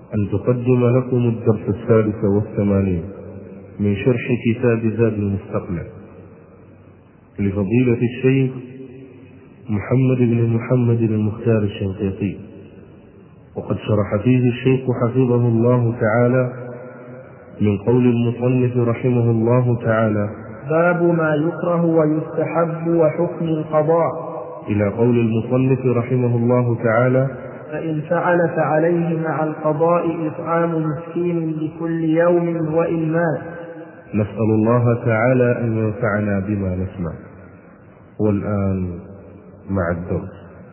أن تقدم لكم الدرس 83 من شرح كتاب زاد المستقنع لفضيلة الشيخ محمد بن محمد المختار الشنقيطي، وقد شرح فيه الشيخ حفظه الله تعالى من قول المصنف رحمه الله تعالى: باب ما يكره ويستحب وحكم القضاء، إلى قول المصنف رحمه الله تعالى: فإن فعل فعليه مع القضاء إطعام مسكين لكل يوم وإن مات. نسأل الله تعالى أن ينفعنا بما نسمع. والآن مع الدرس.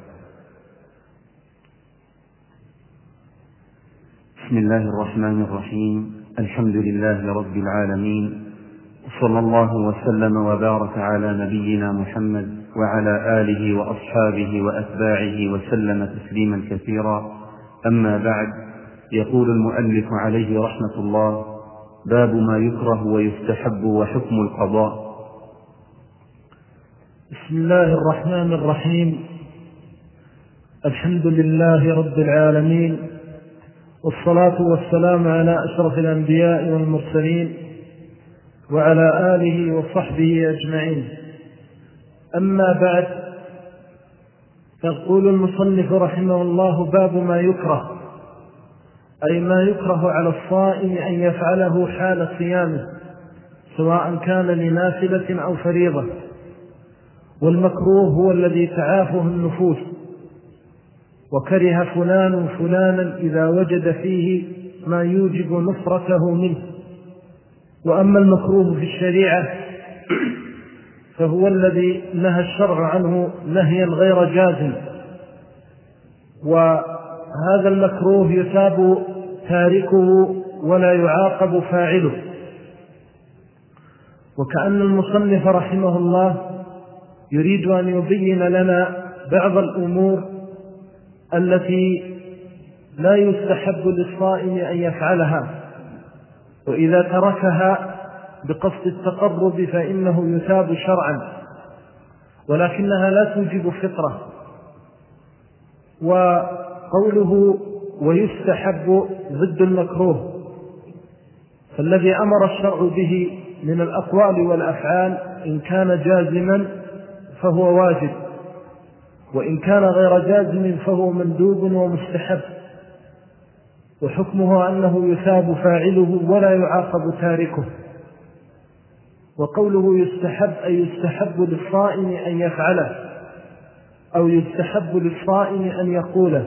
بسم الله الرحمن الرحيم. الحمد لله رب العالمين، وصلى الله وسلم وبارك على نبينا محمد وعلى آله وأصحابه وأتباعه وسلم تسليما كثيرا. أما بعد، يقول المؤلف عليه رحمة الله: باب ما يكره ويستحب وحكم القضاء. بسم الله الرحمن الرحيم. الحمد لله رب العالمين، والصلاة والسلام على أشرف الأنبياء والمرسلين وعلى آله وصحبه أجمعين. أما بعد، فيقول المصنف رحمه الله: باب ما يكره، أي ما يكره على الصائم أن يفعله حال صيامه، سواء كان لنافلة أو فريضة. والمكروه هو الذي تعافه النفوس، وكره فلان فلانا إذا وجد فيه ما يوجب نفرته منه. وأما المكروه في الشريعة فهو الذي نهى الشرع عنه نهيا غير جازم، وهذا المكروه يثاب تاركه ولا يعاقب فاعله. وكأن المصنف رحمه الله يريد أن يبين لنا بعض الأمور التي لا يستحب للصائم أن يفعلها، وإذا تركها بقصد التقرب فإنه يثاب شرعا، ولكنها لا توجب فطرة. وقوله ويستحب ضد المكروه، فالذي أمر الشرع به من الأقوال والأفعال إن كان جازما فهو واجب، وإن كان غير جازم فهو مندوب ومستحب، وحكمه أنه يثاب فاعله ولا يعاقب تاركه. وقوله يستحب أي يستحب للصائم أن يفعله، أو يستحب للصائم أن يقوله.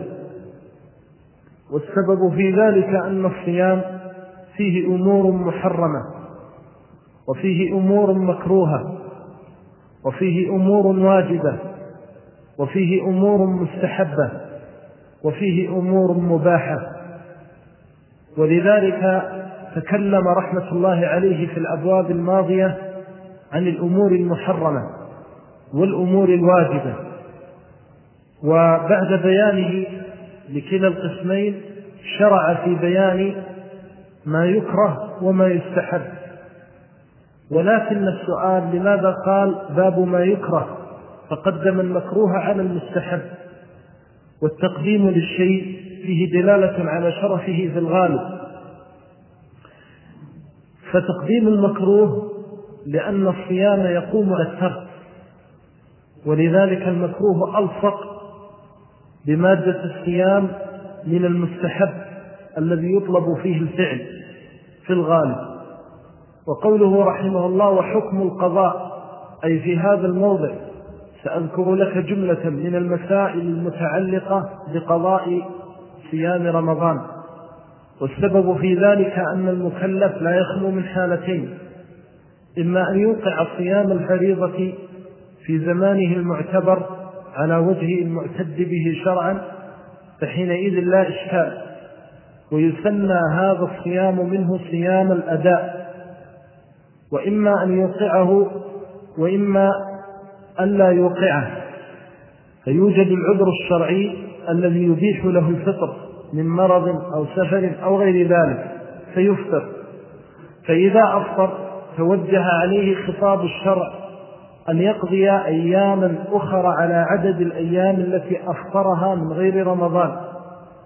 والسبب في ذلك أن الصيام فيه أمور محرمة، وفيه أمور مكروهة، وفيه أمور واجبة، وفيه أمور مستحبة، وفيه أمور مباحة. ولذلك تكلم رحمة الله عليه في الأبواب الماضية عن الأمور المحرمة والأمور الواجبة، وبعد بيانه لكلا القسمين شرع في بيان ما يكره وما يستحب. ولكن السؤال: لماذا قال باب ما يكره فقدم المكروه على المستحب؟ والتقديم للشيء فيه دلالة على شرفه في الغالب، فتقديم المكروه لأن الصيام يقوم على الترك، ولذلك المكروه ألصق بمادة الصيام من المستحب الذي يطلب فيه الفعل في الغالب. وقوله رحمه الله وحكم القضاء، أي في هذا الموضع سأذكر لك جملة من المسائل المتعلقة بقضاء صيام رمضان. والسبب في ذلك أن المكلف لا يخلو من حالتين: إما أن يوقع صيام الفريضة في زمانه المعتبر على وجه المعتد به شرعا، فحينئذ لا إشكال، ويسمى هذا الصيام منه صيام الأداء. وإما أن يوقعه وإما أن لا يوقعه، فيوجد العذر الشرعي الذي يبيح له الفطر من مرض أو سفر أو غير ذلك فيفطر. فإذا أفطر توجه عليه خطاب الشرع أن يقضي أياما أخرى على عدد الأيام التي أفطرها من غير رمضان.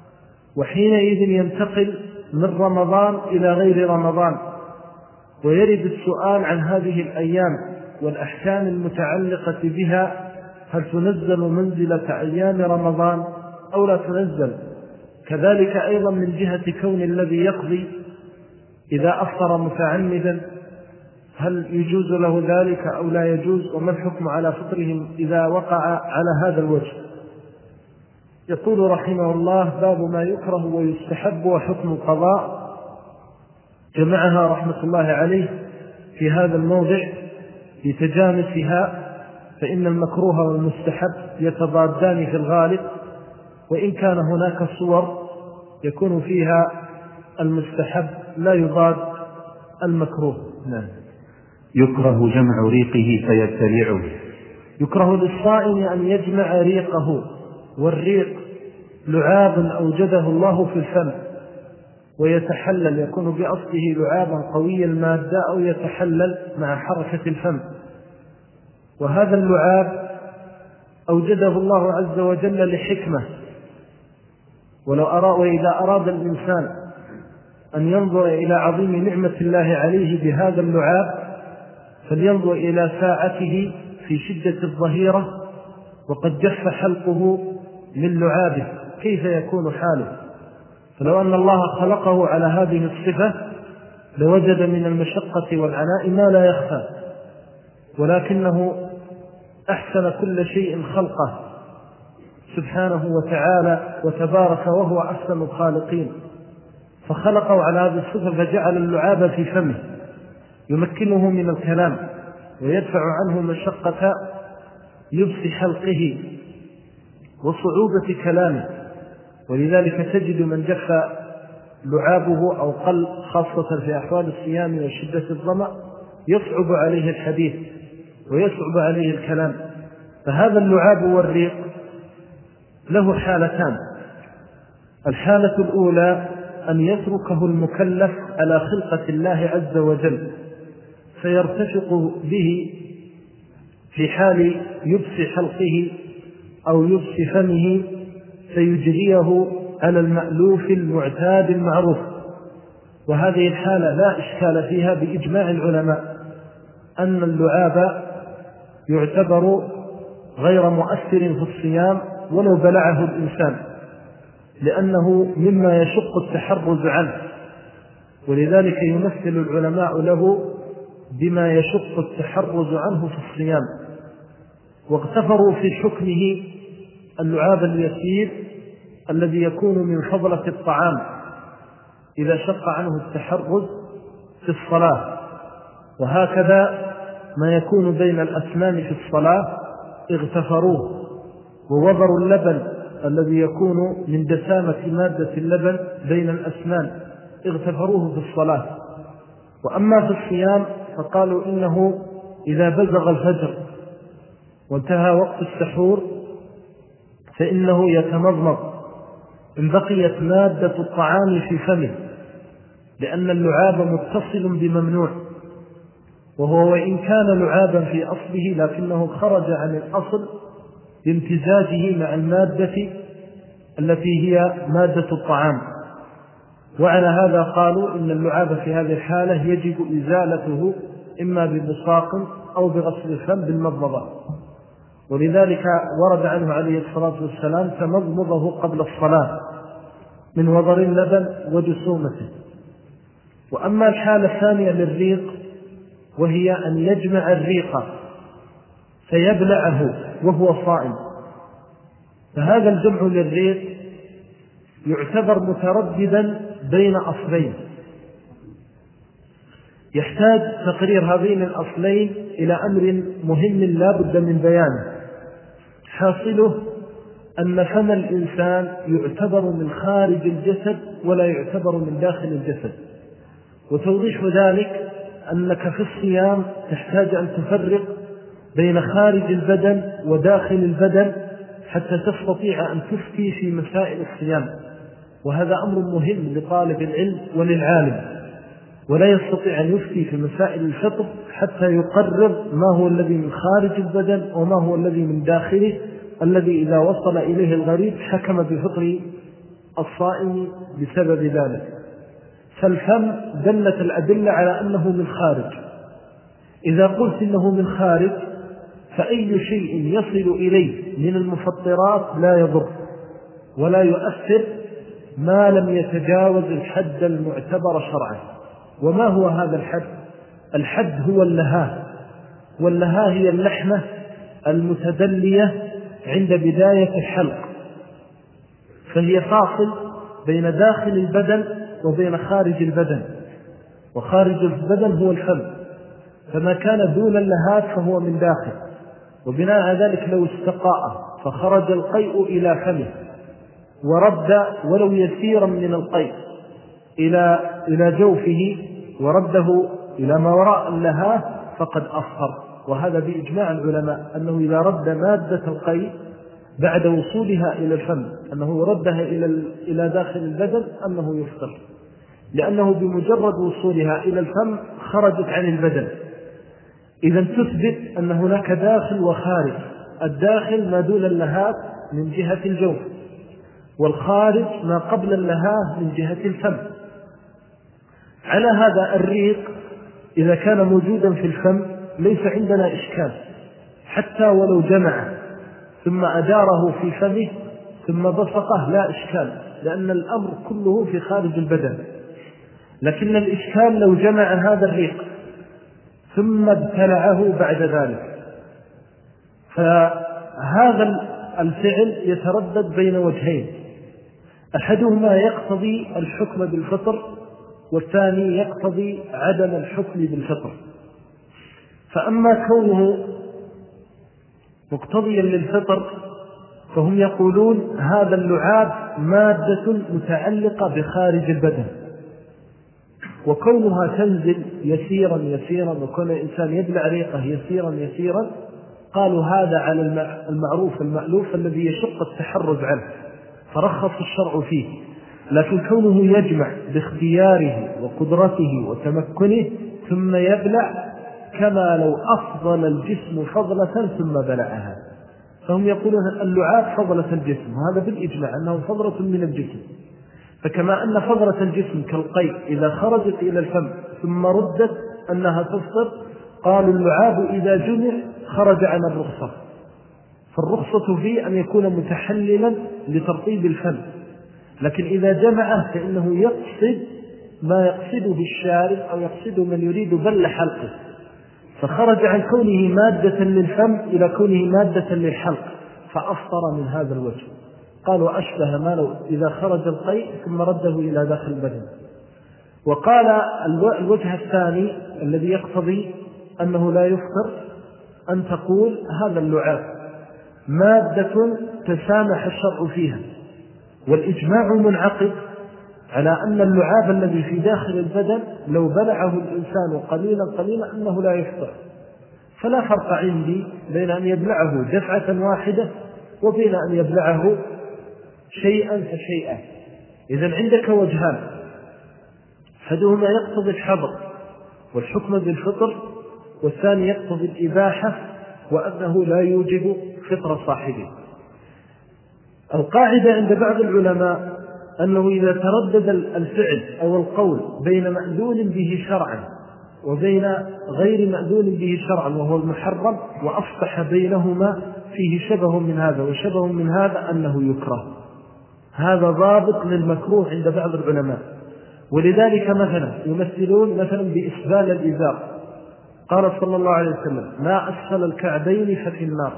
وحينئذ ينتقل من رمضان إلى غير رمضان، ويرد السؤال عن هذه الأيام والأحكام المتعلقة بها، هل تنزل منزلة أيام رمضان أو لا تنزل؟ كذلك أيضا من جهة كون الذي يقضي إذا أفطر متعمدا هل يجوز له ذلك أو لا يجوز، وما الحكم على فطرهم إذا وقع على هذا الوجه؟ يقول رحمه الله: باب ما يكره ويستحب وحكم القضاء. جمعها رحمة الله عليه في هذا الموضع لتجانسها، فإن المكروه والمستحب يتضادان في الغالب، وإن كان هناك صور يكون فيها المستحب لا يضاد المكروه. نعم. يكره جمع ريقه فيبتلعه. يكره للصائم أن يجمع ريقه، والريق لعاب أوجده الله في الفم ويتحلل، يكون بأصله لعابا قوي المادة أو يتحلل مع حركة الفم، وهذا اللعاب أوجده الله عز وجل لحكمة. وإذا أراد الإنسان أن ينظر إلى عظيم نعمة الله عليه بهذا اللعاب فلينظر إلى ساعته في شدة الظهيرة وقد جف حلقه من لعابه، كيف يكون حاله؟ فلو أن الله خلقه على هذه الصفة لوجد من المشقة والعناء ما لا يخفى، ولكنه أحسن كل شيء خلقه سبحانه وتعالى وتبارك، وهو أحسن الخالقين، فخلقه على هذه الصفة فجعل اللعاب في فمه يمكنه من الكلام ويدفع عنه مشقة لبس حلقه وصعوبة كلامه. ولذلك تجد من جف لعابه أو قل، خاصة في أحوال الصيام وشدة الظمأ، يصعب عليه الحديث ويصعب عليه الكلام. فهذا اللعاب والريق له حالتان: الحالة الأولى أن يتركه المكلف على خلقة الله عز وجل فيرتفق به في حال يبس حلقه أو يبس فمه فيجريه على المألوف المعتاد المعروف، وهذه الحالة لا إشكال فيها بإجماع العلماء أن اللعاب يعتبر غير مؤثر في الصيام ولو بلعه الإنسان، لأنه مما يشق التحرز عنه، ولذلك يمثل العلماء له بما يشق التحرز عنه في الصيام، واغتفروا في حكمه اللعاب اليسير الذي يكون من فضلة الطعام إذا شق عنه التحرز في الصلاة، وهكذا ما يكون بين الأسنان في الصلاة اغتفروه، ووضروا اللبن الذي يكون من دسامة مادة اللبن بين الأسنان اغتفروه في الصلاة. وأما في الصيام فقالوا إنه إذا بزغ الفجر وانتهى وقت السحور فإنه يتمضمض إن بقيت مادة الطعام في فمه، لأن اللعاب متصل بممنوع، وهو وإن كان لعابا في أصله لكنه خرج عن الأصل بامتزاجه مع المادة التي هي مادة الطعام. وعلى هذا قالوا إن اللعاب في هذه الحالة يجب إزالته إما ببصاق أو بغسل الفم بالمضمضة، ولذلك ورد عنه عليه الصلاة والسلام تمضمضه قبل الصلاة من وضر اللبن وجسومته. وأما الحالة الثانية للريق وهي أن يجمع الريق فيبلعه وهو صائم، فهذا الجمع للريق يعتبر مترددا بين أصلين، يحتاج تقرير هذين الأصلين إلى أمر مهم لا بد من بيانه. حاصله أن فم الإنسان يعتبر من خارج الجسد ولا يعتبر من داخل الجسد، وتوضيح ذلك أنك في الصيام تحتاج أن تفرق بين خارج البدن وداخل البدن حتى تستطيع أن تفتي في مسائل الصيام، وهذا أمر مهم لطالب العلم وللعالم، ولا يستطيع أن يفتي في مسائل الفطر حتى يقرر ما هو الذي من خارج البدن وما هو الذي من داخله، الذي إذا وصل إليه الغريب حكم بفطر الصائم بسبب ذلك. فالفم دلت الأدلة على أنه من خارج. إذا قلت إنه من خارج فأي شيء يصل إليه من المفطرات لا يضر ولا يؤثر ما لم يتجاوز الحد المعتبر شرعا. وما هو هذا الحد؟ الحد هو اللهاه، واللهاه هي اللحمة المتدلية عند بداية الحلق، فهي فاصل بين داخل البدن وبين خارج البدن، وخارج البدن هو الفم، فما كان دون اللهات فهو من داخل. وبناء على ذلك لو استقاء فخرج القيء إلى فمه ورد ولو يسيرا من القيء إلى جوفه ورده إلى ما وراء اللهاه فقد أفطر. وهذا بإجماع العلماء أنه إذا رد مادة القيء بعد وصولها إلى الفم أنه ردها إلى داخل البدن أنه يفطر، لأنه بمجرد وصولها إلى الفم خرجت عن البدن. إذا تثبت أن هناك داخل وخارج. الداخل ما دون اللهات من جهة الجوف، والخارج ما قبل اللهاه من جهة الفم. على هذا الريق إذا كان موجودا في الفم ليس عندنا إشكال، حتى ولو جمعه ثم أداره في فمه ثم بصقه لا إشكال، لأن الأمر كله في خارج البدن. لكن الإشكال لو جمع هذا الريق ثم ابتلعه بعد ذلك، فهذا الفعل يتردد بين وجهين، أحدهما يقتضي الحكم بالفطر والثاني يقتضي عدم الحكم بالفطر. فأما كونه مقتضيا للفطر فهم يقولون هذا اللعاب مادة متعلقة بخارج البدن، وكونها تنزل يسيرا يسيرا وكون الإنسان يبلع ريقه يسيرا يسيرا قالوا هذا على المعروف المألوف الذي يشق التحرز عنه فرخص الشرع فيه. لكن كونه يجمع باختياره وقدرته وتمكنه ثم يبلع كما لو أفضل الجسم فضلة ثم بلعها، فهم يقولون اللعاب فضلة الجسم، وهذا بالإجماع أنه فضلة من الجسم. فكما أن فضلة الجسم كالقيء إذا خرجت إلى الفم ثم ردت أنها تفطر، قالوا اللعاب إذا جمع خرج عن الرخصة، فالرخصة فيه أن يكون متحللا لترطيب الفم. لكن إذا جمعه فإنه يقصد ما يقصده الشارب أو يقصد من يريد بل حلقه، فخرج عن كونه مادة للفم إلى كونه مادة للحلق فأفطر من هذا الوجه. قالوا أشبه ما لو إذا خرج القيء ثم رده إلى داخل البدن. وقال الوجه الثاني الذي يقتضي أنه لا يفطر أن تقول هذا اللعاب مادة تسامح الشرع فيها، والإجماع منعقد على أن اللعاب الذي في داخل البدن لو بلعه الإنسان قليلا قليلا أنه لا يفطر. فلا فرق عندي بين أن يبلعه دفعة واحدة وبين أن يبلعه شيئا فشيئا. إذن عندك وجهان، أحدهما يقتضي الحظر والحكم بالفطر، والثاني يقتضي الإباحة وأنه لا يوجب فطر صاحبه. القاعدة عند بعض العلماء أنه إذا تردد الفعل أو القول بين مأذون به شرعا وبين غير مأذون به شرعا وهو المحرم وأصبح بينهما فيه شبه من هذا وشبه من هذا أنه يكره، هذا ضابط للمكروه عند بعض العلماء. ولذلك مثلا يمثلون مثلا بإسبال الإزار، قال صلى الله عليه وسلم ما أسفل الكعبين ففي النار،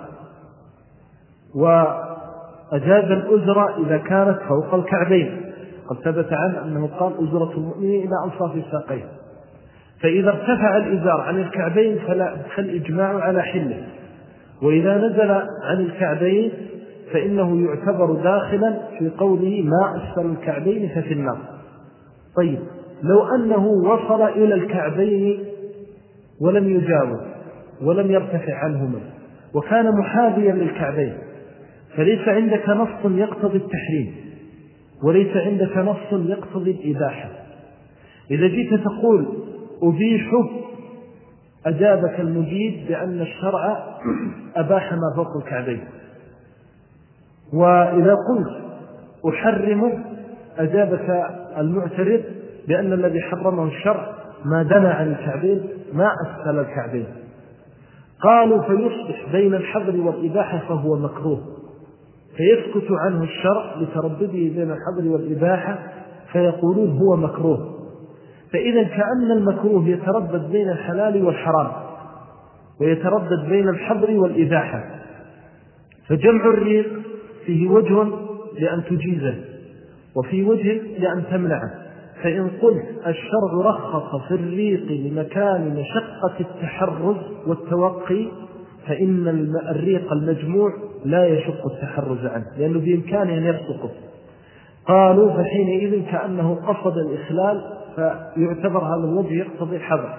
وأجاز الأزرة إذا كانت فوق الكعبين، قد ثبت عنه أنه قال أزرة المؤمن إلى أنصاف الساقين. فإذا ارتفع الإزار عن الكعبين فالإجماع على حله، وإذا نزل عن الكعبين فإنه يعتبر داخلا في قوله ما أسفل الكعبين ففي النار. طيب لو أنه وصل إلى الكعبين ولم يجاوز ولم يرتفع عنهما وكان محاذيا للكعبين، فليس عندك نص يقتضي التحريم وليس عندك نص يقتضي الإباحة. إذا جيت تقول أبيحه أجابك المجيد بأن الشرع أباح ما فوق الكعبين، وإذا قلت أحرمه أجابك المعترض بأن الذي حرمه الشرع ما دنا عن الكعبين ما أسفل الكعبين. قالوا فيصبح بين الحظر والإباحة فهو مكروه، فيسكت عنه الشرع لتردده بين الحظر والإباحة فيقولون هو مكروه. فإذا كأن المكروه يتردد بين الحلال والحرام ويتردد بين الحظر والإباحة، فجمع الريق فيه وجه لأن تجيزه وفي وجه لأن تمنعه. فإن قلت الشرع رخص في الريق لمكان مشقة التحرز والتوقي فإن الريق المجموع لا يشق التحرز عنه لأنه بإمكانه أن يرتقه. قالوا فحينئذ كأنه قصد الإخلال فيعتبر هذا الوجه يقتضي الحظر.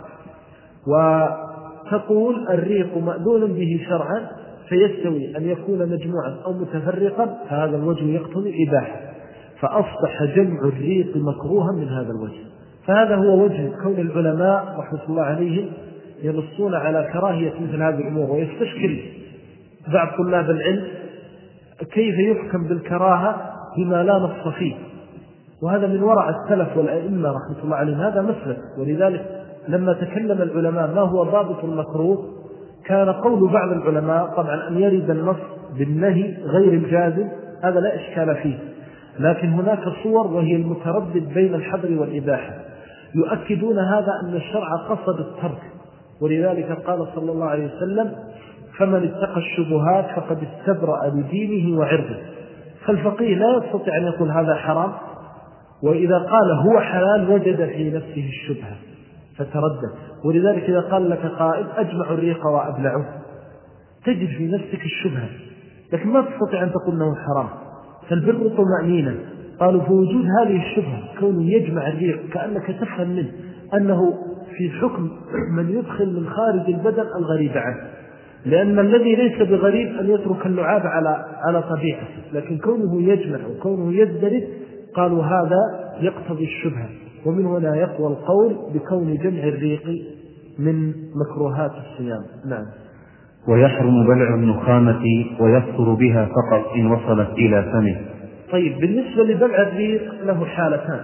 وتقول الريق مأذون به شرعا فيستوي أن يكون مجموعا أو متفرقا فهذا الوجه يقتضي الإباحة، فأصبح جمع الريق مكروها من هذا الوجه. فهذا هو وجه كون العلماء رحمة الله عليهم ينصون على كراهية مثل هذه الأمور. ويستشكل بعض طلاب العلم كيف يحكم بالكراهة بما لا نص فيه، وهذا من وراء السلف والأئمة رحمة الله عليهم، هذا مسلك. ولذلك لما تكلم العلماء ما هو ضابط المكروه كان قول بعض العلماء طبعا أن يرد النص بالنهي غير الجازم هذا لا إشكال فيه، لكن هناك صور وهي المتردد بين الحظر والإباحة يؤكدون هذا أن الشرع قصد الترك. ولذلك قال صلى الله عليه وسلم فمن اتقى الشبهات فقد استبرأ لدينه وعرضه. فالفقيه لا يستطيع أن يقول هذا حرام وإذا قال هو حلال وجد في نفسه الشبهة فتردد. ولذلك إذا قال لك قائد أجمع الريق وأبلعه تجد في نفسك الشبهة لكن ما تستطيع أن تقول أنه حرام. فالبر طمأنينة. قالوا فوجود هذه الشبهة كونه يجمع الريق كأنك تفهم منه أنه في حكم من يدخل من خارج البدن الغريب عنه، لأن الذي ليس بغريب أن يترك اللعاب على طبيعته، لكن كونه يجمع وكونه يزدرد قالوا هذا يقتضي الشبهة. ومن هنا يقوى القول بكون جمع الريق من مكروهات الصيام. نعم. ويحرم بلع النخامة ويفطر بها فقط إن وصلت إلى فمه. طيب بالنسبة لبلع الريق له حالتان،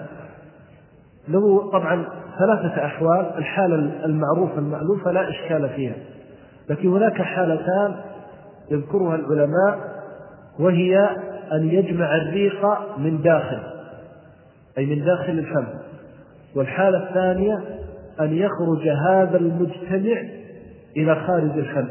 له طبعا 3 أحوال. الحالة المعروفة المألوفة لا إشكال فيها، لكن هناك حالتان يذكرها العلماء وهي أن يجمع الريق من داخل أي من داخل الفم، والحالة الثانية أن يخرج هذا المجتمع إلى خارج الفم.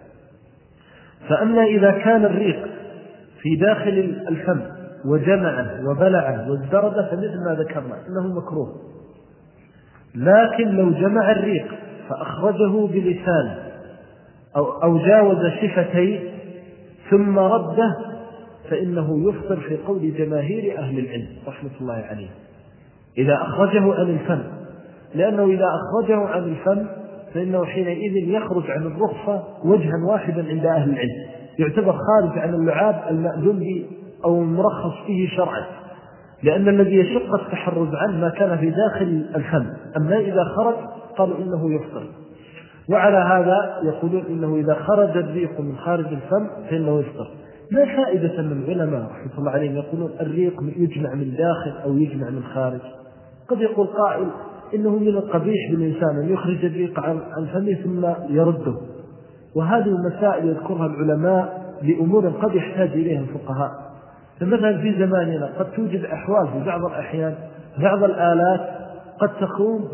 فأما إذا كان الريق في داخل الفم وجمعه وبلعه وازدرد فمثل ما ذكرنا إنه مكروه. لكن لو جمع الريق فأخرجه بلسانه أو جاوز شفتيه ثم رده فإنه يفطر في قول جماهير أهل العلم رحمة الله عليه إذا أخرجه عن الفم، لأنه إذا أخرجه عن الفم فإنه حينئذ يخرج عن الرخصة وجها واحدا عند أهل العلم، يعتبر خارج عن اللعاب المأذون به أو المرخص فيه شرعا، لأن الذي يشق التحرز عنه ما كان في داخل الفم. أما إذا خرج قالوا إنه يفطر. وعلى هذا يقولون إنه إذا خرج الريق من خارج الفم فإنه يفطر. ما فائدة من العلماء رحمة الله عليهم يقولون الريق يجمع من داخل أو يجمع من خارج؟ قد يقول قائل إنه من القبيح بالإنسان أن يخرج الريق عن فمه ثم يرده، وهذه المسائل يذكرها العلماء لأمور قد يحتاج إليها الفقهاء. فمثلا في زماننا قد توجد أحوال في بعض الأحيان بعض الآلات قد تقوم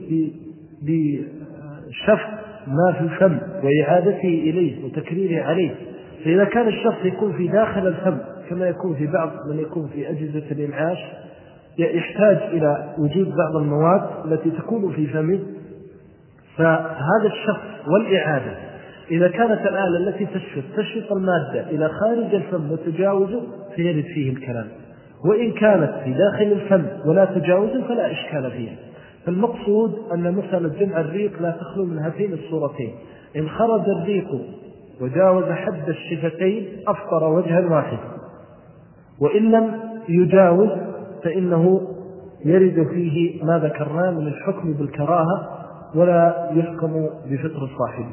بشفط ما في الفم وإعادته إليه وتكريره عليه، فإذا كان الشفط يكون في داخل الفم كما يكون في بعض من يكون في أجهزة الإنعاش يحتاج إلى وجود بعض المواد التي تكون في فمه، فهذا الشفط والإعادة إذا كانت الآلة التي تشفط المادة إلى خارج الفم وتجاوزه فيرد فيه الكلام، وإن كانت في داخل الفم ولا تجاوزه فلا إشكال فيها. فالمقصود أن مسألة جمع الريق لا تخلو من هاتين الصورتين: إن خرج الريق وجاوز حد الشفتين أفطر وجها واحد، وإن لم يجاوز فإنه يرد فيه ما ذكرناه من الحكم بالكراهة ولا يحكم بفطر صاحبه.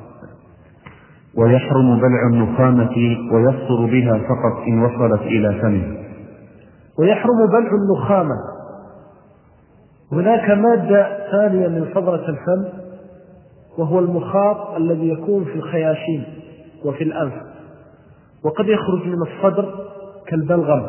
ويحرم بلع النخامة ويفطر بها فقط إن وصلت إلى فمه. ويحرم بلع النخامة. هناك مادة ثانية من فضلة الفم، وهو المخاط الذي يكون في الخياشيم وفي الأنف، وقد يخرج من الصدر كالبلغم.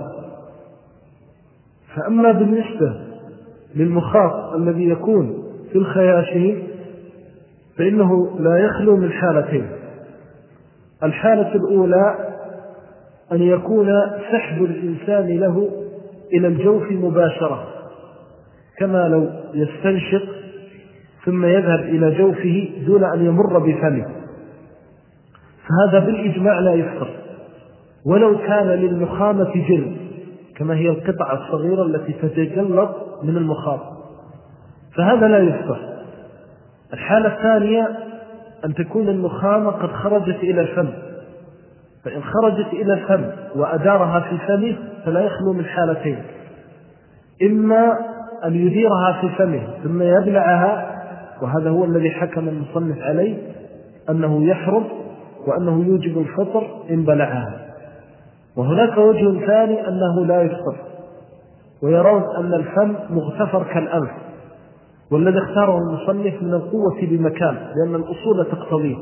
فأما بالنسبة للمخاط الذي يكون في الخياشيم فإنه لا يخلو من حالتين. الحالة الأولى أن يكون سحب الإنسان له إلى الجوف مباشرة، كما لو يستنشق ثم يذهب إلى جوفه دون أن يمر بفمه، فهذا بالإجماع لا يفطر، ولو كان للنخامة جلد كما هي القطعة الصغيرة التي تتجلط من المخاط، فهذا لا يفطر. الحالة الثانية أن تكون النخامة قد خرجت إلى الفم، فإن خرجت إلى الفم وأدارها في فمه فلا يخلو من حالتين: إما أن يديرها في فمه ثم يبلعها، وهذا هو الذي حكم المصنف عليه أنه يحرم وأنه يوجب الفطر إن بلعها. وهناك وجه ثاني أنه لا يفطر، ويرون أن الفم مغتفر كالأنف، والذي اختاره المصنف من القوة بمكان لأن الأصول تقتضيه.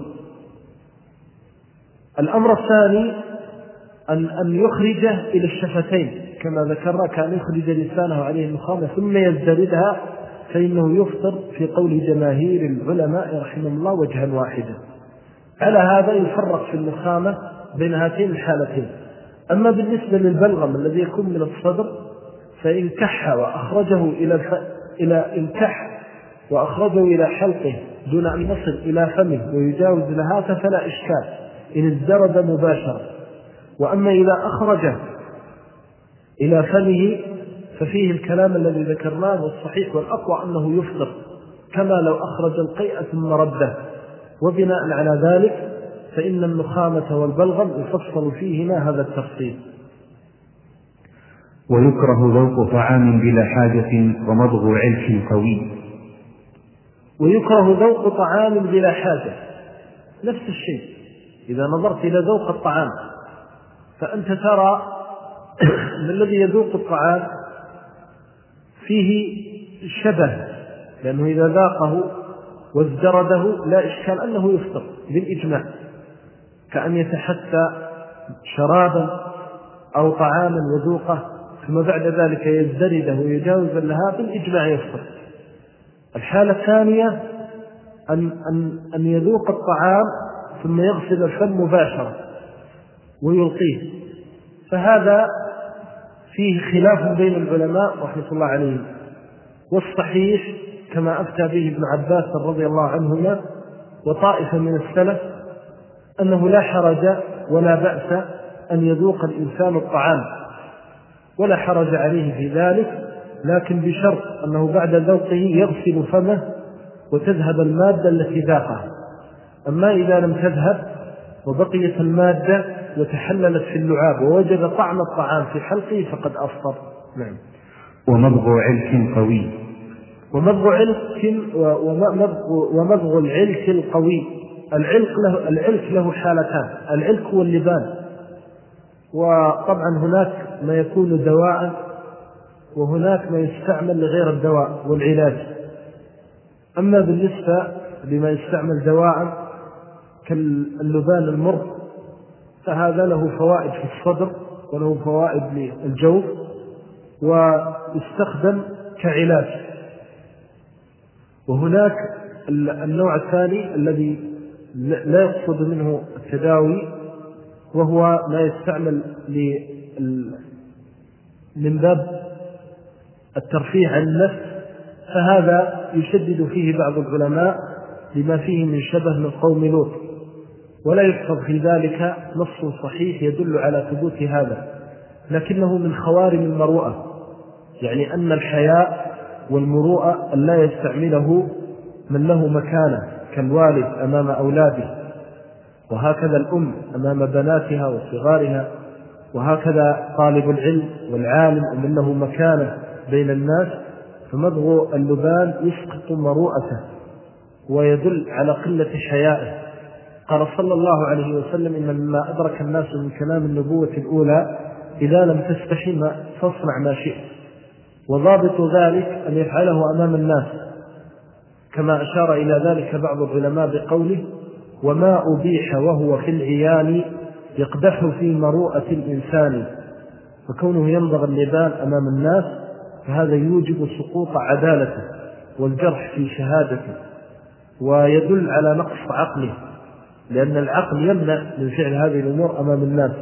الأمر الثاني أن يخرجه إلى الشفتين كما ذكرنا، كان يخرج لسانه عليه النخامة ثم يزدردها، فإنه يفطر في قول جماهير العلماء رحمه الله وجها واحدا. على هذا يفرق في النخامة بين هاتين الحالتين. أما بالنسبة للبلغم الذي يكون من الصدر فإن كح وأخرجه إلى حلقه دون أن يصل إلى فمه ويجاوز لها فلا إشكال إن ازدرد مباشرة. وأما إذا أخرجه إلى فمه ففيه الكلام الذي ذكرناه، والصحيح والأقوى أنه يفطر كما لو أخرج القيء ثم رده. وبناء على ذلك فإن النخامة والبلغم يفصل فيهما هذا التفصيل. ويكره ذوق طعام بلا حاجة ومضغ علك قوي. ويكره ذوق طعام بلا حاجة، نفس الشيء. إذا نظرت إلى ذوق الطعام فأنت ترى أن الذي يذوق الطعام فيه شبه، لأنه إذا ذاقه وازدرده لا إشكال أنه يفطر بالإجماع، كأن يتحسى شرابا أو طعاما يذوقه ثم بعد ذلك يزدرده ويجاوز لها بالإجماع يفطر. الحالة الثانية أن يذوق الطعام ثم يغسل الفم مباشرة ويلقيه، فهذا فيه خلاف بين العلماء رحمة الله عليهم. والصحيح كما أفتى به ابن عباس رضي الله عنهما وطائفة من السلف أنه لا حرج ولا بأس أن يذوق الإنسان الطعام، ولا حرج عليه في ذلك، لكن بشرط أنه بعد ذوقه يغسل فمه وتذهب المادة التي ذاقها. أما إذا لم تذهب وبقيت المادة وتحللت في اللعاب ووجد طعم الطعام في حلقه فقد أفطر. نعم. ومضغ علك قوي. ومضغ العلك القوي. العلك له حالتان: العلك هو اللبان، وطبعا هناك ما يكون دواء وهناك ما يستعمل لغير الدواء والعلاج. أما بالنسبة لما يستعمل دواء كاللبان المر فهذا له فوائد في الصدر وله فوائد للجوف ويستخدم كعلاج. وهناك النوع الثاني الذي لا يقصد منه التداوي، وهو ما يستعمل من باب الترفيه عن النفس، فهذا يشدد فيه بعض العلماء لما فيه من شبه من قوم لوط، ولا يحفظ في ذلك نص صحيح يدل على ثبوت هذا، لكنه من خوارم المروءة، يعني أن الحياء والمروءة أن لا يستعمله من له مكانة كالوالد أمام أولاده، وهكذا الأم أمام بناتها وصغارها، وهكذا طالب العلم والعالم ومن له مكانة بين الناس. فمضغ اللبان يسقط مروءته ويدل على قلة حيائه. قال صلى الله عليه وسلم: إن مما أدرك الناس من كلام النبوة الأولى إذا لم تستحي فاصنع ما شئت. وضابط ذلك أن يفعله أمام الناس، كما أشار إلى ذلك بعض العلماء بقوله: وما أبيح وهو في العيان يقدح في مروءة الإنسان. فكونه ينظر اللبان أمام الناس فهذا يوجب سقوط عدالته والجرح في شهادته، ويدل على نقص عقله، لأن العقل يمنع من فعل هذه الأمور أمام الناس.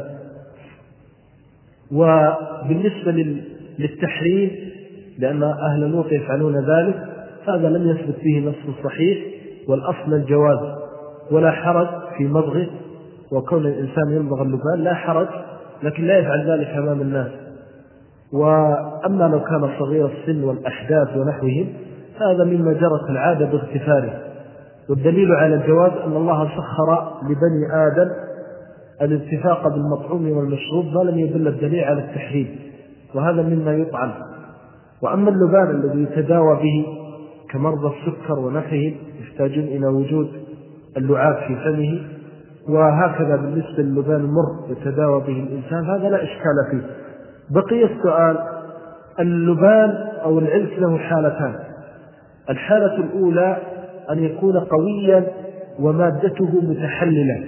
وبالنسبة للتحريم، لأن أهل لوط يفعلون ذلك، هذا لم يثبت فيه نص صحيح، والأصل الجواز ولا حرج في مضغه، وكون الإنسان يمضغ اللبان لا حرج، لكن لا يفعل ذلك أمام الناس. وأما لو كان صغير السن والأحداث ونحوهم هذا مما جرت العادة باغتفاره. والدليل على الجواز أن الله سخر لبني آدم الاتفاق بالمطعوم والمشروب ما لم يدل الدليل على التحريم، وهذا مما يطعم. وأما اللبان الذي يتداوى به كمرضى السكر ونحوهم يحتاجون إلى وجود اللعاب في فمه، وهكذا بالنسبة للبان المر يتداوى به الإنسان، هذا لا إشكال فيه. بقي السؤال: اللبان أو العلف له حالتان. الحالة الأولى أن يكون قويا ومادته متحللة،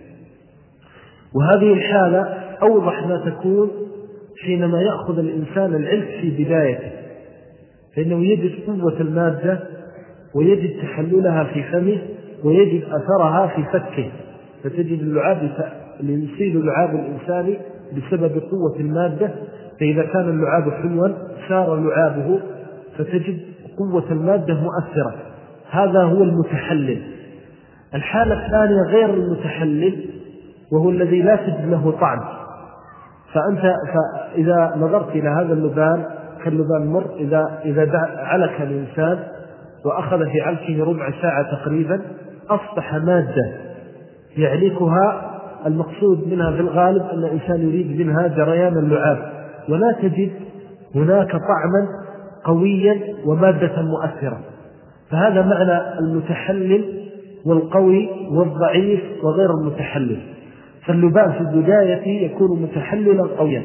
وهذه الحالة أوضح ما تكون حينما يأخذ الإنسان العلف في بدايته، فإنه يجد قوة المادة ويجد تحللها في فمه ويجد أثرها في فكه، فتجد اللعاب يصيل لعاب الإنسان بسبب قوة المادة. فإذا كان اللعاب حلوا سار لعابه فتجد قوة المادة مؤثرة، هذا هو المتحلل. الحالة الثانية غير المتحلل، وهو الذي لا تجد له طعم. فإذا نظرت إلى هذا اللبان كاللبان المر، إذا علك الإنسان وأخذ في علكه ربع ساعة تقريبا أصبح مادة يعلكها. المقصود منها في الغالب أن الإنسان يريد منها جريان اللعاب، ولا تجد هناك طعما قويا ومادة مؤثرة. فهذا معنى المتحلل والقوي والضعيف وغير المتحلل. فاللبان في البداية يكون متحللا قويا.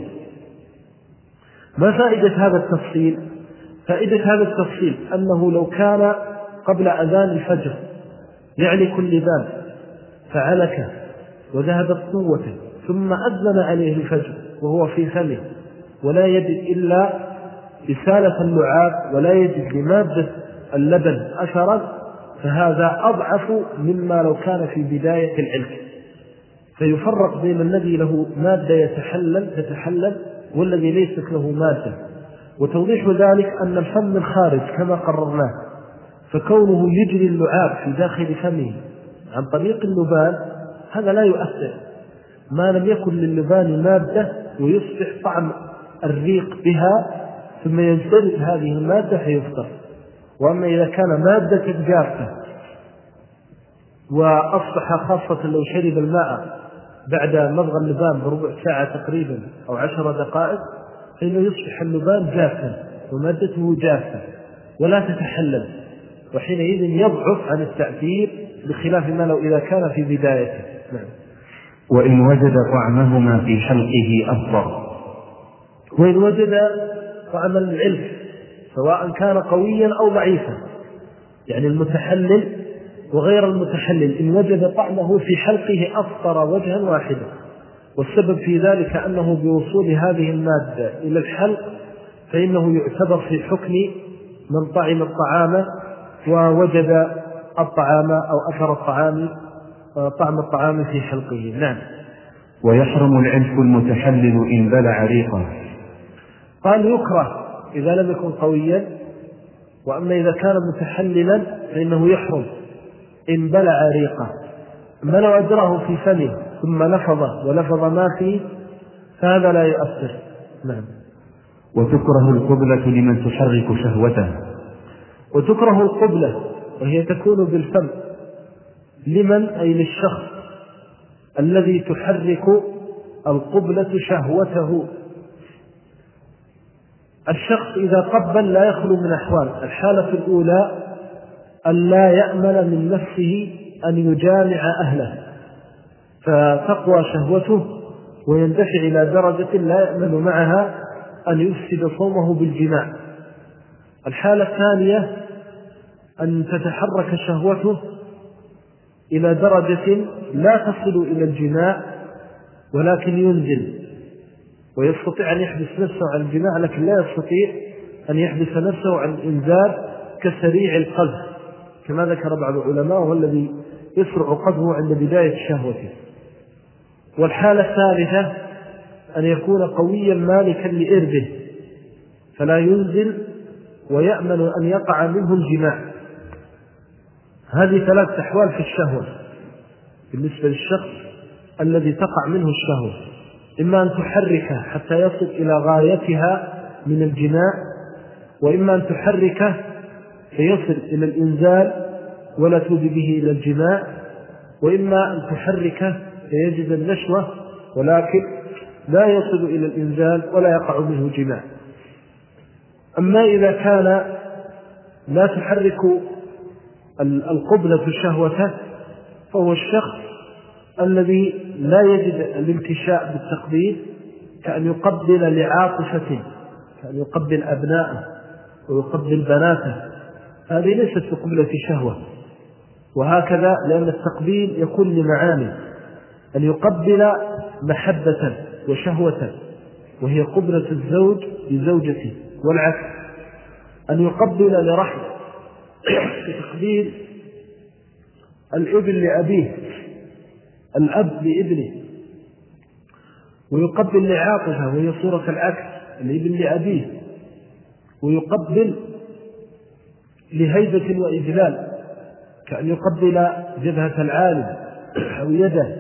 ما فائدة هذا التفصيل؟ فائدة هذا التفصيل أنه لو كان قبل أذان الفجر يعلك اللبان فعلك وذهبت قوته، ثم أذن عليه الفجر وهو في فمه ولا يجد إلا إسالة اللعاب ولا يجد لمادة اللبن أثرا، فهذا أضعف مما لو كان في بداية العلك. فيفرق بين الذي له مادة تتحلل والذي ليست له مادة. وتوضيح ذلك أن الفم الخارج كما قررناه، فكونه يجري اللعاب في داخل فمه عن طريق اللبان هذا لا يؤثر ما لم يكن للبان مادة ويصبح طعم الريق بها ثم ينسرد هذه المادة فيفطر. وأما إذا كان مادة جافة وأصبح خاصة لو شرب الماء بعد مضغ اللبان بربع ساعة تقريبا أو 10 دقائق فإنه يصبح اللبان جافا ومادته جافة ولا تتحلل، وحينئذ يضعف عن التأثير بخلاف ما لو إذا كان في بدايته. نعم. وإن وجد طعمهما في حلقه أفضل. وإن وجد طعم العلف سواء كان قويا أو ضعيفا، يعني المتحلل وغير المتحلل، إن وجد طعمه في حلقه أفطر وجها واحدا. والسبب في ذلك أنه بوصول هذه المادة إلى الحلق فإنه يعتبر في حكم من طعم الطعام ووجد الطعام أو أثر الطعام طعم الطعام في حلقه. نعم. ويحرم العلف المتحلل إن بلع ريقه. قال يكره إذا لم يكن قويا، وأما إذا كان متحللا فإنه يحرم إن بلع ريقه. أما لو أجره في فمه ثم لفظه ولفظ ما فيه فهذا لا يؤثر. نعم. وتكره القبلة لمن تحرك شهوته. وتكره القبلة وهي تكون بالفم لمن أي للشخص الذي تحرك القبلة شهوته. الشخص إذا قبل لا يخلو من أحوال. الحالة الأولى أن لا يأمن من نفسه أن يجامع أهله فتقوى شهوته ويندفع إلى درجة لا يأمن معها أن يفسد صومه بالجماع. الحالة الثانية أن تتحرك شهوته إلى درجة لا تصل إلى الجماع ولكن ينزل، ويستطيع أن يحبس نفسه عن الجماع لكن لا يستطيع أن يحبس نفسه عن الإنزال كسريع القذف كما ذكر بعض العلماء، وهو الذي يسرع قذفه عند بداية شهوته. والحالة الثالثة أن يكون قويا مالكا لإربه فلا ينزل ويأمن أن يقع منه الجماع. هذه ثلاث أحوال في الشهوة بالنسبة للشخص الذي تقع منه الشهوة: إما أن تحركه حتى يصل إلى غايتها من الجماع، وإما أن تحركه فيصل إلى الإنزال ولا تودي به إلى الجماع، وإما أن تحركه فيجد النشوة ولكن لا يصل إلى الإنزال ولا يقع منه جماع. أما إذا كان لا تحرك القبلة شهوته فهو الشخص الذي لا يجد الانتشاء بالتقبيل، كأن يقبل لعاطفة، كأن يقبل أبناءه ويقبل بناته، هذه ليست بقبلة شهوة. وهكذا لأن التقبيل يكون لمعاني: أن يقبل محبة وشهوة وهي قبلة الزوج لزوجته، والعكس أن يقبل لرحمة كتقبيل الابن لأبيه، الأب لابنه، ويقبل لعاطفة وهي صورة العكس الابن لأبيه، ويقبل لهيبة وإجلال كأن يقبل جبهة العالم أو يده.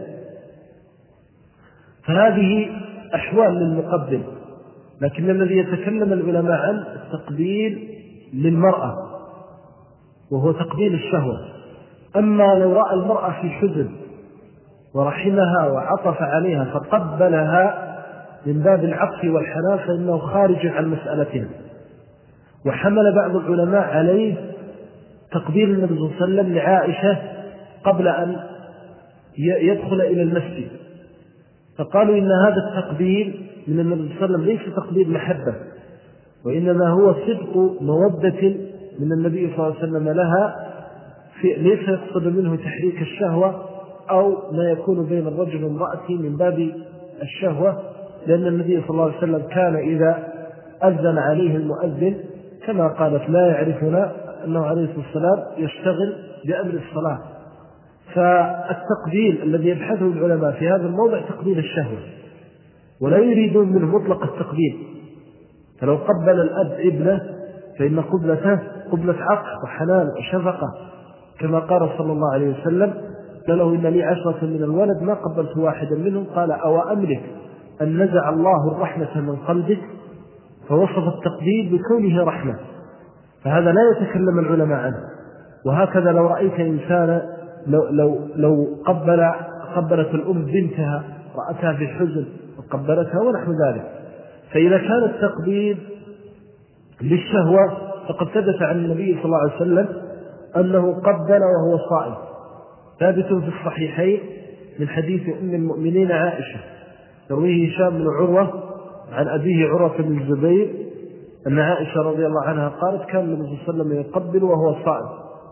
فهذه أحوال للمقبل، لكن الذي يتكلم العلماء عن التقبيل للمرأة وهو تقبيل الشهوة. أما لو رأى المرأة في حزن ورحمها وعطف عليها فقبلها من باب العطف والحنان فإنه خارج عن مسألتنا. وحمل بعض العلماء عليه تقبيل النبي صلى الله عليه وسلم لعائشة قبل أن يدخل إلى المسجد، فقالوا إن هذا التقبيل من النبي صلى الله عليه وسلم ليس تقبيل محبة، وإنما هو صدق مودة من النبي صلى الله عليه وسلم لها، ليس يقصد منه تحريك الشهوة أو ما يكون بين الرجل وامرأته من باب الشهوة، لأن النبي صلى الله عليه وسلم كان إذا أذن عليه المؤذن كما قالت لا يعرفنا أنه عليه الصلاة والسلام يشتغل بأمر الصلاة. فالتقبيل الذي يبحثه العلماء في هذا الموضع تقبيل الشهوة، ولا يريدون منه مطلق التقبيل. فلو قبل الأب ابنه فإن قبلته قبلة عطف وحنان وشفقة، كما قال صلى الله عليه وسلم: قالوا إن لي 10 من الولد ما قبلت واحدا منهم، قال: أو أملك أن نزع الله الرحمة من قلبك، فوصف التقبيل بكونه رحمة، فهذا لا يتكلم العلماء عنه. وهكذا لو رأيت إنسانا لو قبلت الأم بنتها رأتها في حزن وقبلتها ونحو ذلك. فإذا كان التقبيل للشهوة فقد ثبت عن النبي صلى الله عليه وسلم أنه قبل وهو صائم، ثابت في الصحيحين من حديث أم المؤمنين عائشة يرويه هشام بن عروة عن أبيه عروة بن الزبير أن عائشة رضي الله عنها قالت: كان النبي صلى الله عليه وسلم يقبل وهو صائم،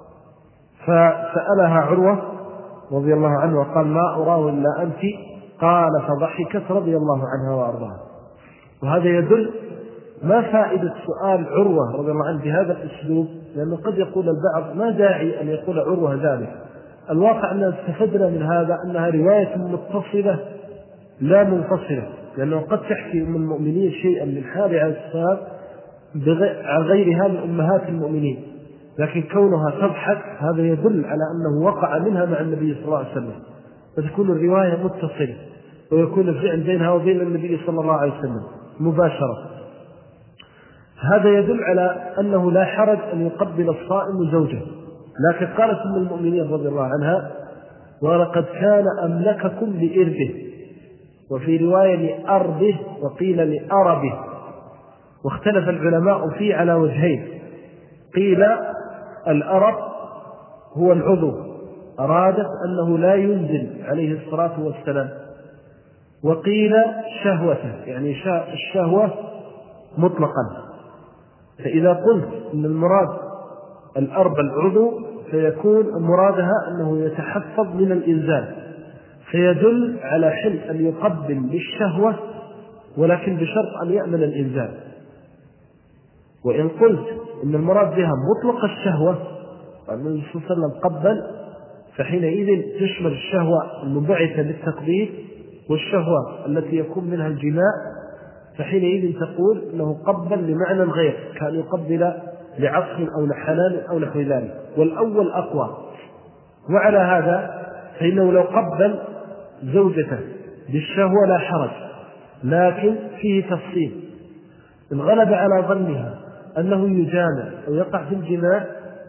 فسألها عروة رضي الله عنه وقال: ما أراه إلا أنت، قال فضحكت رضي الله عنها وأرضاها. وهذا يدل ما فائدة سؤال عروة رضي الله عنه بهذا الأسلوب، لأنه قد يقول البعض ما داعي أن يقول عروة ذلك. الواقع أننا استفدنا من هذا أنها رواية متصلة لا منفصلة، لأنه قد تحكي أم المؤمنين شيئا من حال على السلام عن غيرها من أمهات المؤمنين، لكن كونها تضحك هذا يدل على أنه وقع منها مع النبي صلى الله عليه وسلم، فتكون الرواية متصلة ويكون الفعل بينها وبين النبي صلى الله عليه وسلم مباشرة. هذا يدل على أنه لا حرج أن يقبل الصائم زوجه. لكن قالت أم المؤمنين رضي الله عنها: ولقد كان أملككم لإربه، وفي رواية لأربه وقيل لأربه، واختلف العلماء فيه على وجهين. قيل الأرب هو العضو، أرادت أنه لا ينزل عليه الصلاة والسلام، وقيل شهوته، يعني الشهوة مطلقا. فإذا قلت أن المراد الأربع العضو فيكون مرادها أنه يتحفظ من الإنزال، فيدل على حل أن يقبل بالشهوة ولكن بشرط أن يأمن الإنزال. وإن قلت أن المراد بها مطلق الشهوة النبي صلى الله عليه وسلم قبل، فحينئذ تشمل الشهوة المنبعثة للتقبيل والشهوة التي يكون منها الجماع، فحينئذ تقول أنه قبل لمعنى غير، كان يقبل لعطف أو لحلال أو نحو ذلك، والأول أقوى. وعلى هذا فإنه لو قبل زوجته بالشهوة لا حرج، لكن فيه تفصيل. إن غلب على ظنها أنه يجامع أو يقع في الجماع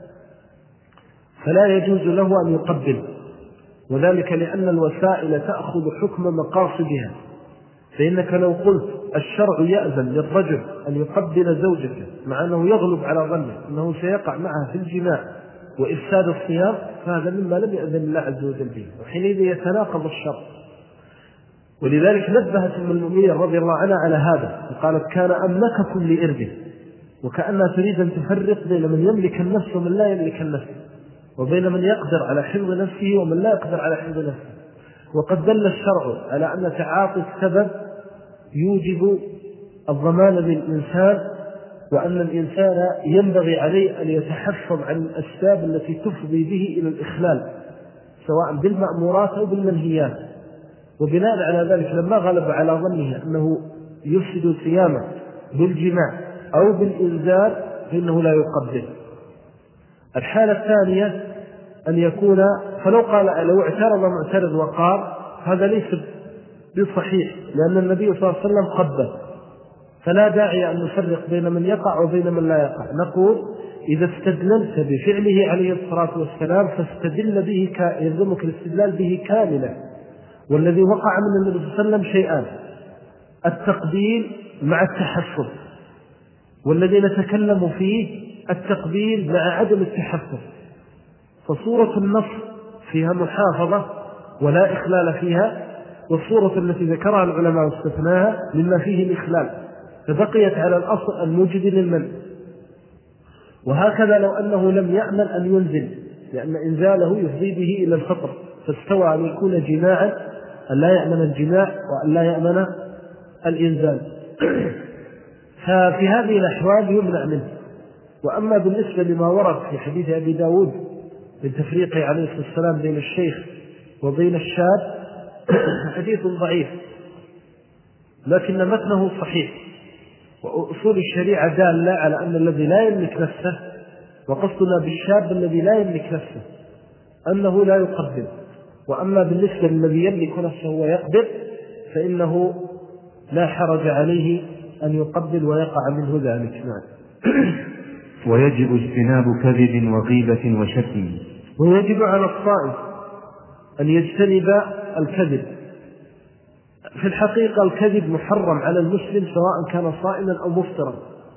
فلا يجوز له أن يقبل، وذلك لأن الوسائل تأخذ حكم مقاصدها. فإنك لو قلت الشرع يأذن للرجل أن يقبل زوجته مع أنه يغلب على ظنه أنه سيقع معها في الجماع وإفساد الصيام، فهذا مما لم يأذن الله عز وجل به، وحينئذ يتناقض الشرع. ولذلك نبهت أم المؤمنين رضي الله عنها على هذا، وقالت كان أملككم لإربه، وكأنها تريد أن تفرق بين من يملك النفس ومن لا يملك النفس، وبين من يقدر على حفظ نفسه ومن لا يقدر على حفظ نفسه. وقد دل الشرع على أن تعاطي السبب يوجب الضمان للإنسان، وأن الإنسان ينبغي عليه أن يتحفظ عن الأسباب التي تفضي به إلى الإخلال سواء بالمأمورات أو بالمنهيات. وبناء على ذلك لما غلب على ظنه أنه يفسد صيامه بالجماع أو بالإنزال فإنه لا يقبل. الحالة الثانية أن يكون، فلو قال لو اعترض معترض وقال هذا ليس بصحيح لأن النبي صلى الله عليه وسلم قبل، فلا داعي أن نفرق بين من يقع وبين من لا يقع. نقول إذا استدللت بفعله عليه الصلاة والسلام فاستدل به، يلزمك الاستدلال به كاملا. والذي وقع من النبي صلى الله عليه وسلم شيئان: التقبيل مع التحفظ، والذي نتكلم فيه التقبيل مع عدم التحفظ. فصورة النص فيها محافظة ولا إخلال فيها، والصورة التي ذكرها العلماء واستثناها مما فيه الإخلال، فبقيت على الأصل الموجب للمنع. وهكذا لو أنه لم يأمن أن ينزل، لأن إنزاله يفضي به إلى الفطر، فاستوى أن يكون جماعا أن لا يأمن الجماع وأن لا يأمن الإنزال. ففي هذه الأحوال يمنع منه. وأما بالنسبة لما ورد في حديث أبي داود من تفريقه عليه الصلاة والسلام بين الشيخ وبين الشاب حديث ضعيف، لكن متنه صحيح، وأصول الشريعة دالة على أن الذي لا يملك نفسه، وقصدنا بالشاب الذي لا يملك نفسه أنه لا يقبل. وأما بالنسبة للذي يملك نفسه ويقبل فإنه لا حرج عليه أن يقبل ويقع منه ذلك. نعم. ويجب اجتناب كذب وغيبة وشتم. ويجب على الصائم أن يجتنب الكذب. في الحقيقة الكذب محرم على المسلم سواء كان صائما أو مفطرا،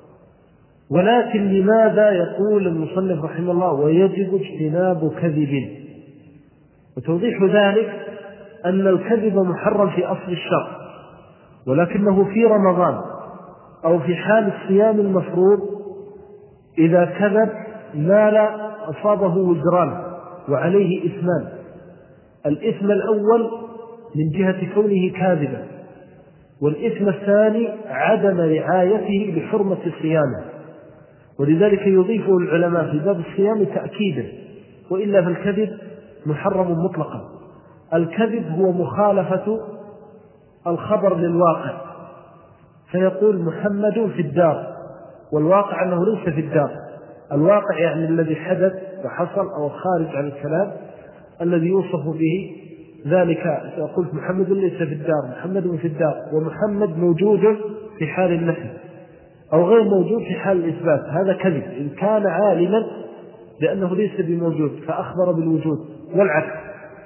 ولكن لماذا يقول المصنف رحمه الله ويجب اجتناب كذب؟ وتوضيح ذلك أن الكذب محرم في أصل الشرع، ولكنه في رمضان أو في حال الصيام المفروض إذا كذب نال أصابه وزران وعليه إثمان. الإثم الأول من جهة كونه كاذبا، والإثم الثاني عدم رعايته بحرمة صيامه، ولذلك يضيفه العلماء في باب الصيام تأكيدا، وإلا فالكذب محرم مطلقا. الكذب هو مخالفة الخبر للواقع، فيقول محمد في الدار، والواقع أنه ليس في الدار. الواقع يعني الذي حدث وحصل أو خارج عن الكلام الذي يوصف به ذلك. قلت محمد ليس في الدار، محمد في الدار، ومحمد موجود في حال النفي أو غير موجود في حال الإثبات، هذا كذب إن كان عالما بأنه ليس بموجود فأخبر بالوجود، والعكس.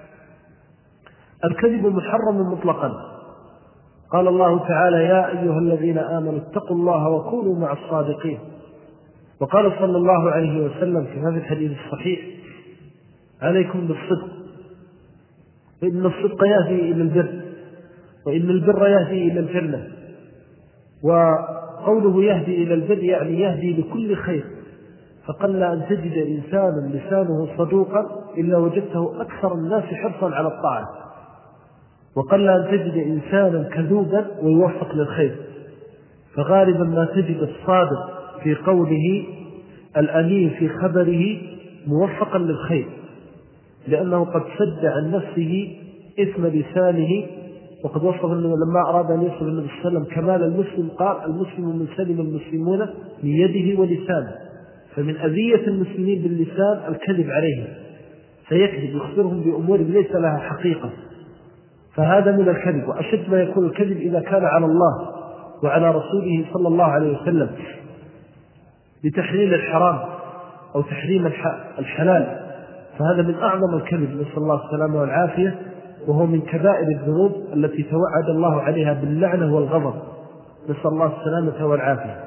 الكذب محرم مطلقا. قال الله تعالى: يا أيها الذين آمنوا اتقوا الله وكونوا مع الصادقين. وقال صلى الله عليه وسلم في هذا الحديث الصحيح: عليكم بالصدق فإن الصدق يهدي إلى البر، وإن البر يهدي إلى الجنة. وقوله يهدي إلى البر يعني يهدي لكل خير، فقل أن تجد إنسانا لسانه صدوقا إلا وجدته أكثر الناس حرصا على الطاعة، وقل أن تجد إنسانا كذوبا ويوفق للخير. فغالبا ما تجد الصادق في قوله الأمين في خبره موفقا للخير، لأنه قد سد عن نفسه إثم لسانه. وقد وصف لما أراد أن يصف النبي صلى الله عليه وسلم كمال المسلم قال المسلم من سلم المسلمون من يده ولسانه. فمن أذية المسلمين باللسان الكذب عليهم، فيكذب يخبرهم بأمور ليس لها حقيقة، فهذا من الكذب. وأشد ما يكون الكذب إذا كان على الله وعلى رسوله صلى الله عليه وسلم لتحليل الحرام أو تحريم الحلال، فهذا من أعظم الكذب، نسأل الله السلامة والعافية، وهو من كبائر الذنوب التي توعد الله عليها باللعنة والغضب، نسأل الله السلامة والعافية.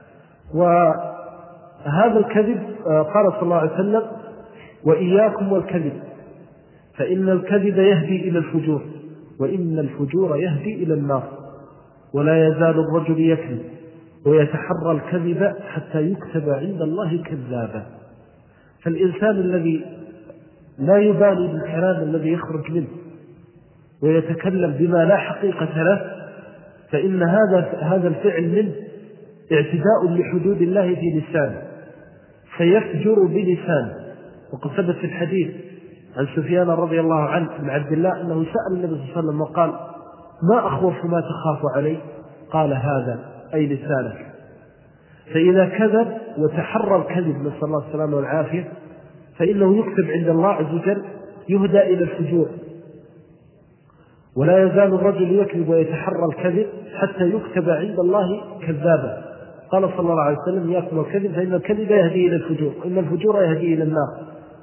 وهذا الكذب قال صلى الله عليه وسلم وإياكم والكذب فإن الكذب يهدي إلى الفجور وإن الفجور يهدي إلى النار، ولا يزال الرجل يكذب ويتحرى الكذب حتى يكتب عند الله كذابا. فالإنسان الذي لا يبالي بالكلام الذي يخرج منه ويتكلم بما لا حقيقة له، فإن هذا الفعل منه اعتداء لحدود الله في لسانه، فيفجر بلسانه. وقد ثبت في الحديث عن سفيان رضي الله عنه من عبد الله أنه سأل النبي صلى الله عليه وسلم وقال ما أخوف ما تخاف عليه؟ قال هذا أي لسانك. فإذا كذب وتحرى الكذب نسأل الله السلامة والعافية فإنه يكتب عند الله عز وجل يهدى إلى الفجور. ولا يزال الرجل يكذب ويتحرى الكذب حتى يكتب عند الله كذابا. قال صلى الله عليه وسلم إياكم والكذب فإن الكذب يهدي إلى الفجور وإن الفجور يهدي إلى النار.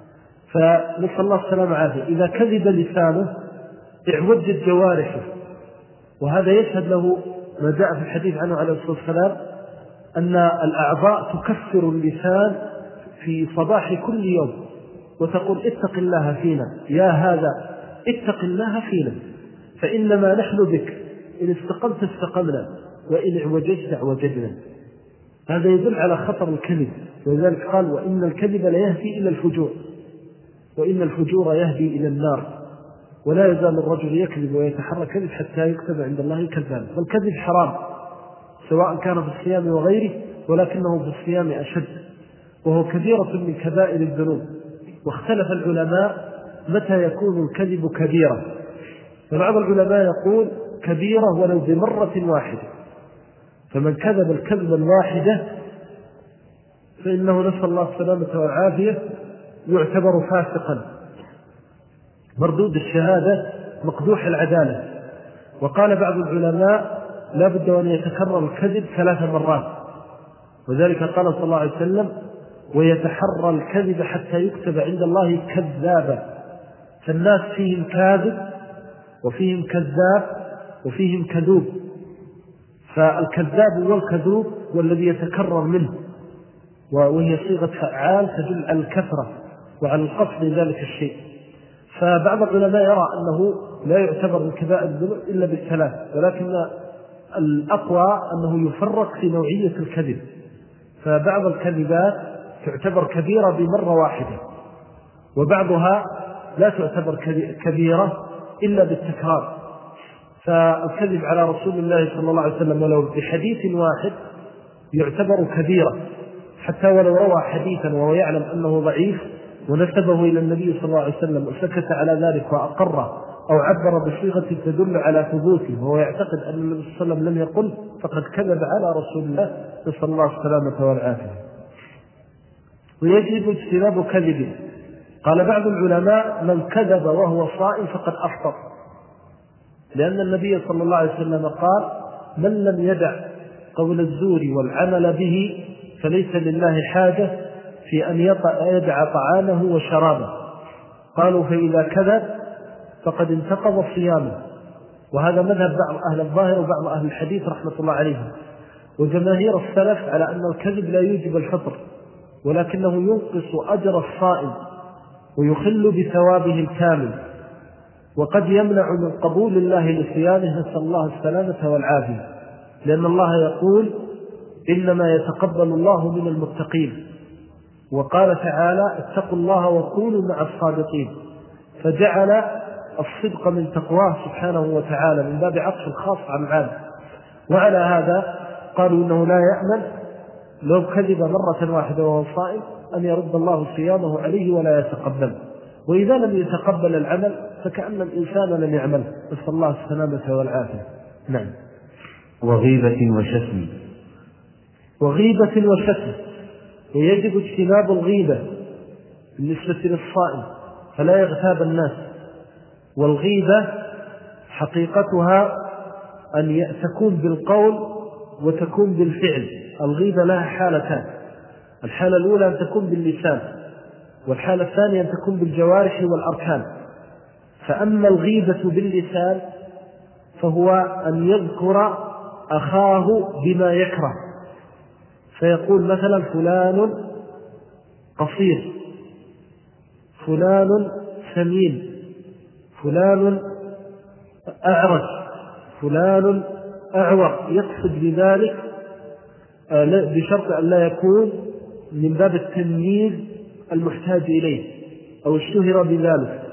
فنسأل الله السلامة والعافية إذا كذب لسانه اعوجت جوارحه، وهذا يشهد له ما جاء في الحديث عنه عليه الصلاة والسلام أن الأعضاء تكسر اللسان في صباح كل يوم وتقول اتق الله فينا يا هذا اتق الله فينا فإنما نحن بك إن استقمت استقمنا وإن اعوججت اعوججنا. هذا يدل على خطر الكذب، ولذلك قال وإن الكذب لا يهدي إلى الفجور وإن الفجور يهدي إلى النار، ولا يزال الرجل يكذب ويتحرى كذب حتى يكتب عند الله كذابا. فالكذب حرام سواء كان في الصيام وغيره، ولكنه في الصيام أشد، وهو كبيرة من كبائر الذنوب. واختلف العلماء متى يكون الكذب كبيرة، فبعض العلماء يقول كبيرة ولو بمرة واحدة، فمن كذب الكذبة الواحدة فإنه نسأل الله السلامة والعافية يعتبر فاسقا مردود الشهادة مقدوح العدالة. وقال بعض العلماء لا بد أن يتكرر الكذب 3 مرات، وذلك قال صلى الله عليه وسلم ويتحرى الكذب حتى يكتب عند الله كذابا. فالناس فيهم كاذب وفيهم كذاب وفيهم كذوب، فالكذاب والكذوب والذي يتكرر منه، وهي صيغة فعال تدل على الكثرة وعلى القصد لذلك الشيء. فبعض العلماء يرى أنه لا يعتبر من كبائر الذنوب إلا بالثلاث، ولكن الأقوى أنه يفرق في نوعية الكذب، فبعض الكذبات تعتبر كبيرة بمرة واحدة، وبعضها لا تعتبر كبيرة إلا بالتكرار. فالكذب على رسول الله صلى الله عليه وسلم ولو بحديث واحد يعتبر كبيرة، حتى ولو روى حديثا وهو يعلم أنه ضعيف ونسبه إلى النبي صلى الله عليه وسلم وسكت على ذلك وأقره أو عبر بصيغة تدل على ثبوته وهو يعتقد أن النبي صلى الله عليه وسلم لم يقل فقد كذب على رسول الله نسأل الله السلامة والعافية. ويجب اجتناب كذبه. قال بعض العلماء من كذب وهو صائم فقد أفطر، لأن النبي صلى الله عليه وسلم قال من لم يدع قول الزور والعمل به فليس لله حاجة في أن يدع طعامه وشرابه. قالوا فإذا كذب فقد انتقض صيامه، وهذا مذهب بعض أهل الظاهر وبعض أهل الحديث رحمة الله عليهم. وجماهير السلف على أن الكذب لا يوجب الفطر، ولكنه ينقص أجر الصائم ويخل بثوابه الكامل. وقد يمنع من قبول الله لصيامه، نسأل الله السلامة والعافية، لأن الله يقول إنما يتقبل الله من المتقين، وقال تعالى اتقوا الله وكونوا مع الصادقين، فجعل الصدق من تقواه سبحانه وتعالى من باب عطف الخاص عن العام. وعلى هذا قالوا إنه لا يأمن لو كذب مرة واحدة وهو صائم أن يرد الله صيامه عليه ولا يتقبل، وإذا لم يتقبل العمل فكأن الإنسان لم يعمل، نسأل الله السلامة والعافية. نعم. وغيبة وشتم. وغيبة وشتم، ويجب اجتناب الغيبة بالنسبة للصائم فلا يغتاب الناس. والغيبة حقيقتها أن تكون بالقول وتكون بالفعل. الغيبة لها حالتان، الحالة الأولى أن تكون باللسان، والحالة الثانية أن تكون بالجوارح والأركان. فأما الغيبة باللسان فهو أن يذكر أخاه بما يكره، فيقول مثلا فلان قصير، فلان سمين، فلان أعرج، فلان أعور، يقصد بذلك بشرط أن لا يكون من باب التمييز المحتاج إليه أو اشتهر بذلك،